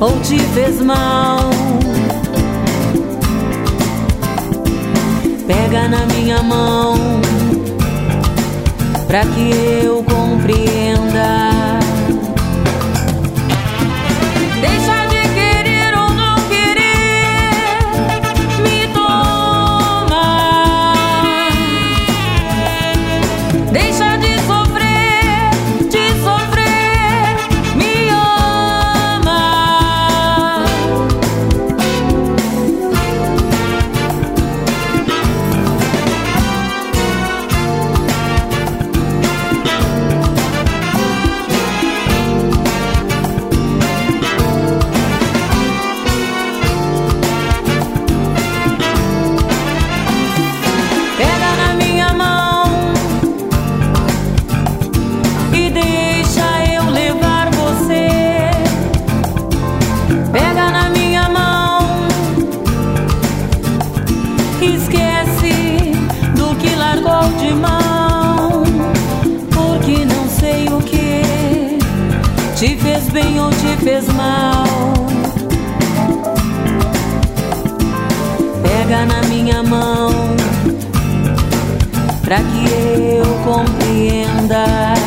ou te fez mal. Pega na minha mão pra que eu compreenda. Deixa de querer ou não querer, me toma. Deixa de sofrer, me ama. Pega na minha mão e deixa eu levar você. Pega na minha mão, esquece do que largou de mão, porque não sei o que te fez bem ou te fez mal. Pega na minha mão pra que eu compreenda.